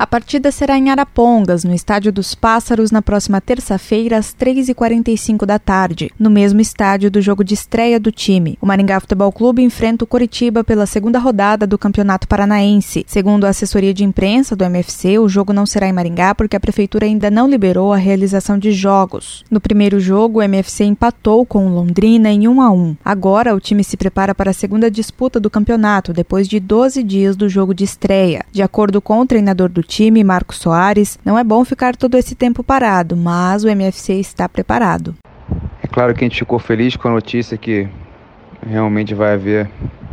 A partida será em Arapongas, no Estádio dos Pássaros, na próxima terça-feira, às 3h45 da tarde, no mesmo estádio do jogo de estreia do time. O Maringá Futebol Clube enfrenta o Coritiba pela segunda rodada do Campeonato Paranaense. Segundo a assessoria de imprensa do MFC, o jogo não será em Maringá porque a prefeitura ainda não liberou a realização de jogos. No primeiro jogo, o MFC empatou com o Londrina em 1-1. Agora, o time se prepara para a segunda disputa do campeonato, depois de 12 dias do jogo de estreia. De acordo com o treinador do time, Marcos Soares, não é bom ficar todo esse tempo parado, mas o MFC está preparado. É claro que a gente ficou feliz com a notícia que realmente vai haver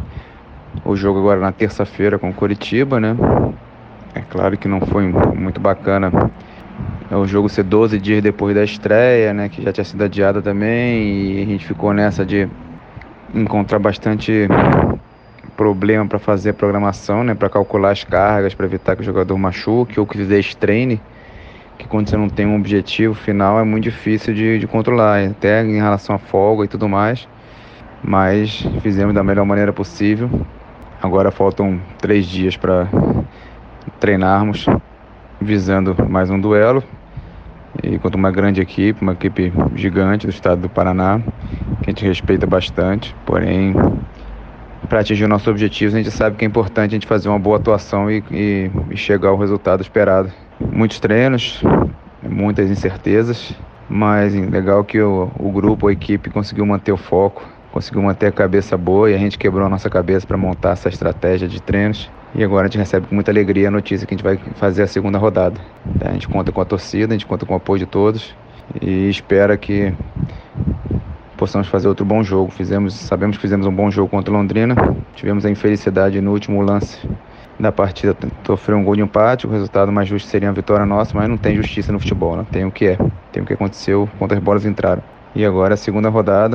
o jogo agora na terça-feira com o Coritiba, né? É claro que não foi muito bacana o jogo ser 12 dias depois da estreia, né? Que já tinha sido adiada também, e a gente ficou nessa de encontrar bastante problema para fazer a programação, né, para calcular as cargas, para evitar que o jogador machuque ou que treine, que quando você não tem um objetivo final é muito difícil de controlar, até em relação à folga e tudo mais, mas fizemos da melhor maneira possível. Agora faltam 3 dias para treinarmos, visando mais um duelo, e contra uma grande equipe, uma equipe gigante do estado do Paraná, que a gente respeita bastante, porém para atingir o nosso objetivo, a gente sabe que é importante a gente fazer uma boa atuação e chegar ao resultado esperado. Muitos treinos, muitas incertezas, mas legal que o grupo, a equipe conseguiu manter o foco, conseguiu manter a cabeça boa, e a gente quebrou a nossa cabeça para montar essa estratégia de treinos. E agora a gente recebe com muita alegria a notícia que a gente vai fazer a segunda rodada. A gente conta com a torcida, a gente conta com o apoio de todos e espera que possamos fazer outro bom jogo. Sabemos que fizemos um bom jogo contra o Londrina. Tivemos a infelicidade no último lance da partida, sofreu um gol de empate. O resultado mais justo seria a vitória nossa, mas não tem justiça no futebol, né? Tem o que aconteceu quando as bolas entraram. E agora é a segunda rodada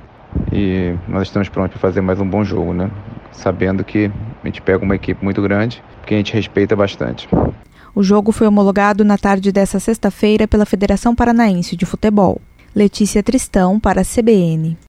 e nós estamos prontos para fazer mais um bom jogo, né? Sabendo que a gente pega uma equipe muito grande, que a gente respeita bastante. O jogo foi homologado na tarde dessa sexta-feira pela Federação Paranaense de Futebol. Letícia Tristão para a CBN.